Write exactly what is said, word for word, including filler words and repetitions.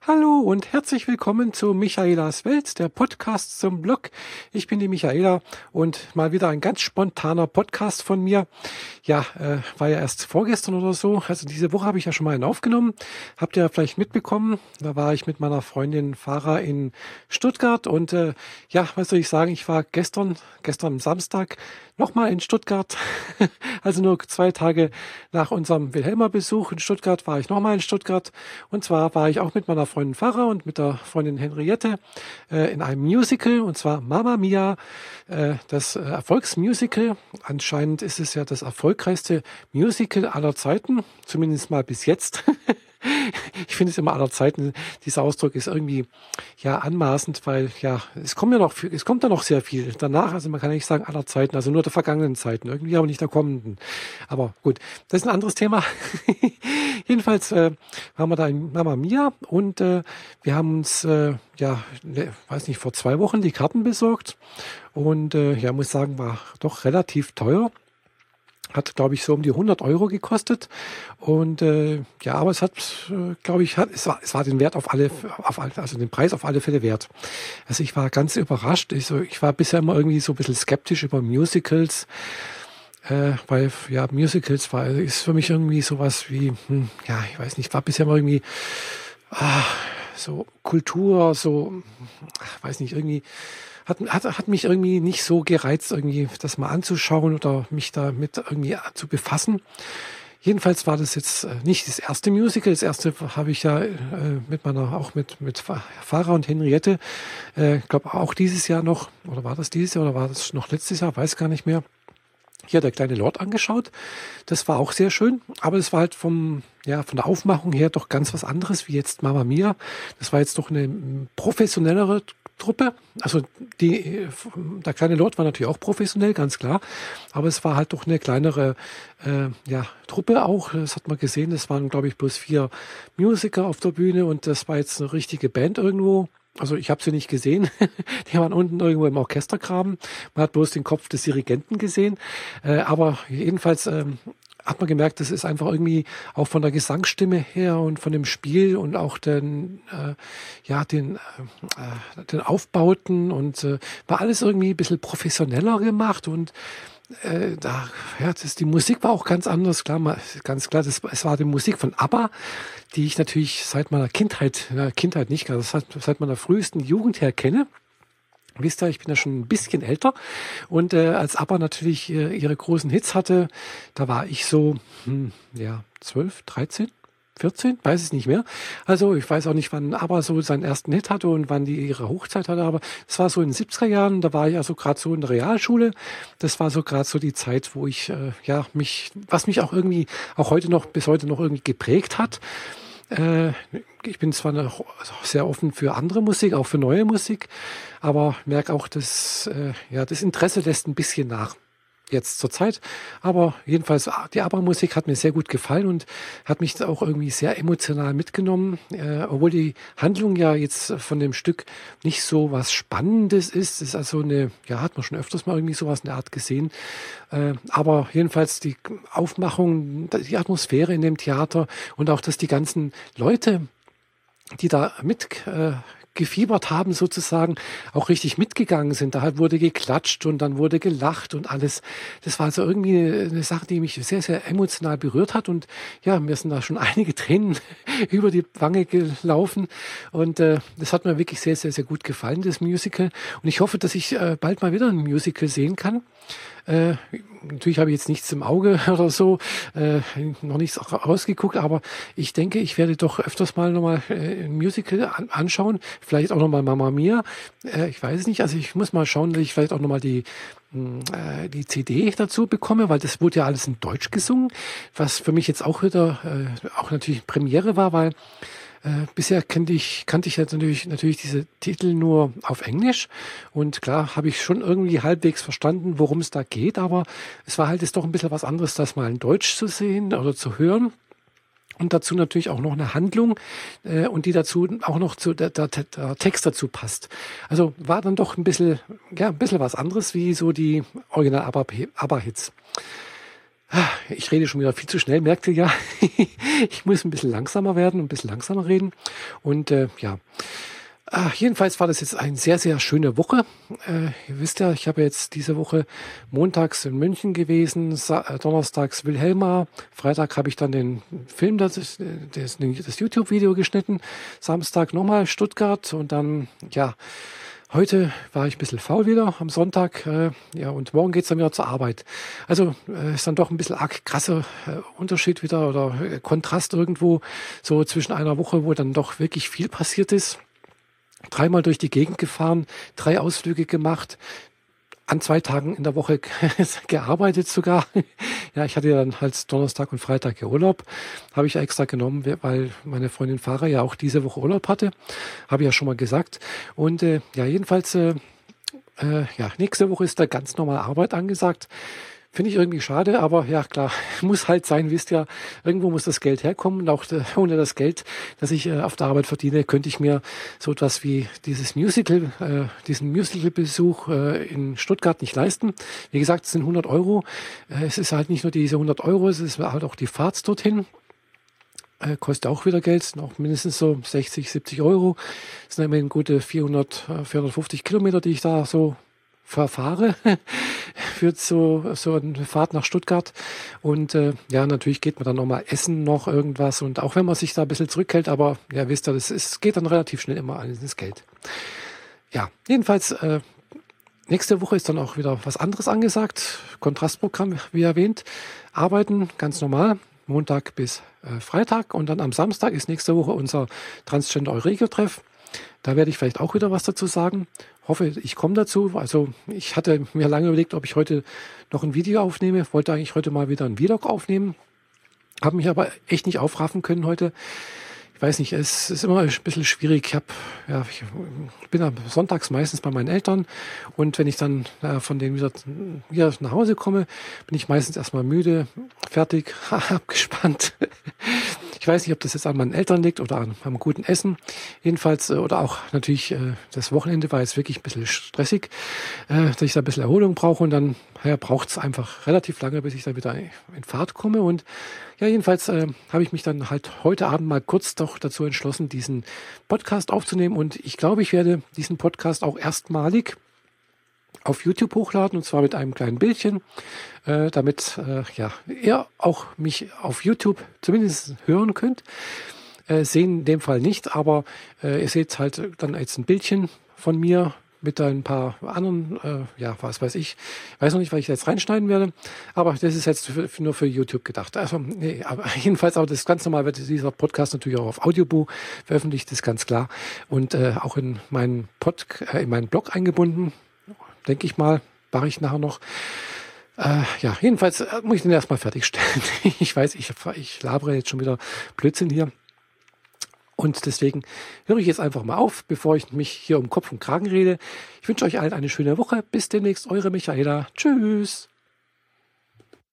Hallo und herzlich willkommen zu Michaelas Welt, der Podcast zum Blog. Ich bin die Michaela und mal wieder ein ganz spontaner Podcast von mir. Ja, äh, war ja erst vorgestern oder so. Also diese Woche habe ich ja schon mal einen aufgenommen. Habt ihr ja vielleicht mitbekommen. Da war ich mit meiner Freundin Farah in Stuttgart und äh, ja, was soll ich sagen? Ich war gestern, gestern am Samstag nochmal in Stuttgart. Also nur zwei Tage nach unserem Wilhelma-Besuch in Stuttgart war ich nochmal in Stuttgart. Und zwar war ich auch mit meiner Freundin Farah und mit der Freundin Henriette äh, in einem Musical, und zwar Mamma Mia, äh, das äh, Erfolgsmusical. Anscheinend ist es ja das erfolgreichste Musical aller Zeiten, zumindest mal bis jetzt. Ich finde es immer aller Zeiten, dieser Ausdruck ist irgendwie ja anmaßend, weil ja, es kommt ja noch, es kommt ja noch sehr viel danach, also man kann nicht sagen aller Zeiten, also nur der vergangenen Zeiten, irgendwie aber nicht der kommenden. Aber gut, das ist ein anderes Thema. Jedenfalls äh, waren wir da in Mamma Mia und äh, wir haben uns, äh, ja, ne, weiß nicht, vor zwei Wochen die Karten besorgt und äh, ja, muss sagen, war doch relativ teuer. Hat, glaube ich, so um die hundert Euro gekostet. Und äh, ja, aber es hat, äh, glaube ich, hat, es war, es war den Wert auf alle, auf alle, also den Preis auf alle Fälle wert. Also ich war ganz überrascht. Ich, so, ich war bisher immer irgendwie so ein bisschen skeptisch über Musicals, äh, weil ja Musicals war ist für mich irgendwie sowas wie, hm, ja, ich weiß nicht, war bisher immer irgendwie ah, so Kultur, so, ach, weiß nicht, irgendwie. Hat, hat, hat mich irgendwie nicht so gereizt, irgendwie das mal anzuschauen oder mich damit irgendwie zu befassen. Jedenfalls war das jetzt nicht das erste Musical. Das erste habe ich ja äh, mit meiner, auch mit, mit Farah und Henriette, äh, ich glaube auch dieses Jahr noch, oder war das dieses Jahr oder war das noch letztes Jahr, weiß gar nicht mehr. Hier der kleine Lord angeschaut. Das war auch sehr schön, aber es war halt vom, ja, von der Aufmachung her doch ganz was anderes wie jetzt Mamma Mia. Das war jetzt doch eine professionellere Truppe. Also die, der kleine Lord war natürlich auch professionell, ganz klar. Aber es war halt doch eine kleinere äh, ja, Truppe auch. Das hat man gesehen. Das waren, glaube ich, bloß vier Musiker auf der Bühne und das war jetzt eine richtige Band irgendwo. Also ich habe sie nicht gesehen. Die waren unten irgendwo im Orchestergraben. Man hat bloß den Kopf des Dirigenten gesehen. Äh, aber jedenfalls ähm, hat man gemerkt, das ist einfach irgendwie auch von der Gesangsstimme her und von dem Spiel und auch den, äh, ja, den, äh, den Aufbauten und äh, war alles irgendwie ein bisschen professioneller gemacht und äh, da, ja, das, die Musik war auch ganz anders, klar, mal, ganz klar, das, es war die Musik von ABBA, die ich natürlich seit meiner Kindheit, na, Kindheit nicht, also seit, seit meiner frühesten Jugend her kenne. Wisst ihr, ich bin ja schon ein bisschen älter und äh, als ABBA natürlich äh, ihre großen Hits hatte, da war ich so, hm, ja, zwölf, dreizehn, vierzehn, weiß es nicht mehr. Also ich weiß auch nicht, wann ABBA so seinen ersten Hit hatte und wann die ihre Hochzeit hatte, aber es war so in den siebziger Jahren, da war ich also gerade so in der Realschule. Das war so gerade so die Zeit, wo ich, äh, ja, mich, was mich auch irgendwie, auch heute noch, bis heute noch irgendwie geprägt hat. Äh, ich bin zwar noch sehr offen für andere Musik, auch für neue Musik, aber merke auch, dass äh, ja, das Interesse lässt ein bisschen nach jetzt zur Zeit. Aber jedenfalls, die ABBA-Musik hat mir sehr gut gefallen und hat mich auch irgendwie sehr emotional mitgenommen, äh, obwohl die Handlung ja jetzt von dem Stück nicht so was Spannendes ist. Es ist also eine, ja, hat man schon öfters mal irgendwie sowas in der Art gesehen. Äh, aber jedenfalls die Aufmachung, die Atmosphäre in dem Theater und auch, dass die ganzen Leute, die da mit äh, gefiebert haben sozusagen, auch richtig mitgegangen sind. Da wurde geklatscht und dann wurde gelacht und alles. Das war also irgendwie eine Sache, die mich sehr, sehr emotional berührt hat und ja, mir sind da schon einige Tränen über die Wange gelaufen und äh, das hat mir wirklich sehr, sehr, sehr gut gefallen, das Musical. Und ich hoffe, dass ich äh, bald mal wieder ein Musical sehen kann. Äh, natürlich habe ich jetzt nichts im Auge oder so, äh, noch nichts rausgeguckt, aber ich denke, ich werde doch öfters mal nochmal äh, ein Musical an, anschauen, vielleicht auch nochmal Mamma Mia, äh, ich weiß es nicht, also ich muss mal schauen, dass ich vielleicht auch nochmal die äh, die C D dazu bekomme, weil das wurde ja alles in Deutsch gesungen, was für mich jetzt auch wieder, äh, auch natürlich Premiere war, weil Äh, bisher kannte ich, kannte ich jetzt natürlich, natürlich diese Titel nur auf Englisch und klar habe ich schon irgendwie halbwegs verstanden, worum es da geht, aber es war halt jetzt doch ein bisschen was anderes, das mal in Deutsch zu sehen oder zu hören. Und dazu natürlich auch noch eine Handlung äh, und die dazu auch noch zu der, der, der Text dazu passt. Also war dann doch ein bisschen, ja, ein bisschen was anderes wie so die Original ABBA-Hits. Ich rede schon wieder viel zu schnell, merkt ihr ja. Ich muss ein bisschen langsamer werden, ein bisschen langsamer reden. Und äh, ja, ah, jedenfalls war das jetzt eine sehr, sehr schöne Woche. Äh, ihr wisst ja, ich habe jetzt diese Woche montags in München gewesen, Sa äh, donnerstags Wilhelma, Freitag habe ich dann den Film, das, ist, das, das YouTube-Video geschnitten, Samstag nochmal Stuttgart und dann, ja, heute war ich ein bisschen faul wieder am Sonntag, äh, ja, und morgen geht's dann wieder zur Arbeit. Also äh, ist dann doch ein bisschen arg krasser äh, Unterschied wieder oder äh, Kontrast irgendwo so zwischen einer Woche, wo dann doch wirklich viel passiert ist. Dreimal durch die Gegend gefahren, drei Ausflüge gemacht, an zwei Tagen in der Woche gearbeitet sogar. Ja, ich hatte ja dann halt Donnerstag und Freitag ja Urlaub. Habe ich extra genommen, weil meine Freundin Farah ja auch diese Woche Urlaub hatte. Habe ich ja schon mal gesagt. Und äh, ja, jedenfalls, äh, äh, ja, nächste Woche ist da ganz normal Arbeit angesagt. Finde ich irgendwie schade, aber ja klar, muss halt sein, wisst ihr, irgendwo muss das Geld herkommen und auch äh, ohne das Geld, das ich äh, auf der Arbeit verdiene, könnte ich mir so etwas wie dieses Musical, äh, diesen Musical-Besuch äh, in Stuttgart nicht leisten. Wie gesagt, es sind hundert Euro. Äh, es ist halt nicht nur diese hundert Euro, es ist halt auch die Fahrt dorthin. Äh, kostet auch wieder Geld, noch mindestens so sechzig, siebzig Euro. Das sind immerhin gute vierhundert, vierhundertfünfzig Kilometer, die ich da so verfahre für so, so eine Fahrt nach Stuttgart. Und äh, ja, natürlich geht man dann nochmal essen, noch irgendwas. Und auch wenn man sich da ein bisschen zurückhält, aber ja, wisst ihr, das ist, geht dann relativ schnell immer an das Geld. Ja, jedenfalls, äh, nächste Woche ist dann auch wieder was anderes angesagt. Kontrastprogramm, wie erwähnt. Arbeiten, ganz normal. Montag bis äh, Freitag. Und dann am Samstag ist nächste Woche unser Transgender Euregio-Treff. Da werde ich vielleicht auch wieder was dazu sagen. Hoffe, ich komme dazu. Also ich hatte mir lange überlegt, ob ich heute noch ein Video aufnehme. Wollte eigentlich heute mal wieder ein Vlog aufnehmen. Habe mich aber echt nicht aufraffen können heute. Ich weiß nicht, es ist immer ein bisschen schwierig. Ich, hab, ja, ich bin am sonntags meistens bei meinen Eltern und wenn ich dann äh, von denen wieder, wieder nach Hause komme, bin ich meistens erstmal müde, fertig, abgespannt. Ich weiß nicht, ob das jetzt an meinen Eltern liegt oder an, am guten Essen. Jedenfalls, äh, oder auch natürlich, äh, das Wochenende war jetzt wirklich ein bisschen stressig, äh, dass ich da ein bisschen Erholung brauche und dann ja, braucht es einfach relativ lange, bis ich da wieder in Fahrt komme. Und ja, jedenfalls äh, habe ich mich dann halt heute Abend mal kurz doch dazu entschlossen, diesen Podcast aufzunehmen. Und ich glaube, ich werde diesen Podcast auch erstmalig auf YouTube hochladen und zwar mit einem kleinen Bildchen, äh, damit äh, ja, ihr auch mich auf YouTube zumindest hören könnt. Äh, sehen in dem Fall nicht, aber äh, ihr seht halt dann jetzt ein Bildchen von mir mit ein paar anderen, äh, ja, was weiß ich. Ich weiß noch nicht, was ich da jetzt reinschneiden werde, aber das ist jetzt für, für, nur für YouTube gedacht. Also, nee, aber jedenfalls, aber das ganz normal wird dieser Podcast natürlich auch auf Audioboo veröffentlicht, ist ganz klar. Und äh, auch in meinen, Pod, äh, in meinen Blog eingebunden, denke ich mal, mache ich nachher noch. Äh, ja, jedenfalls äh, muss ich den erstmal fertigstellen. Ich weiß, ich, ich labere jetzt schon wieder Blödsinn hier. Und deswegen höre ich jetzt einfach mal auf, bevor ich mich hier um Kopf und Kragen rede. Ich wünsche euch allen eine schöne Woche. Bis demnächst, eure Michaela. Tschüss.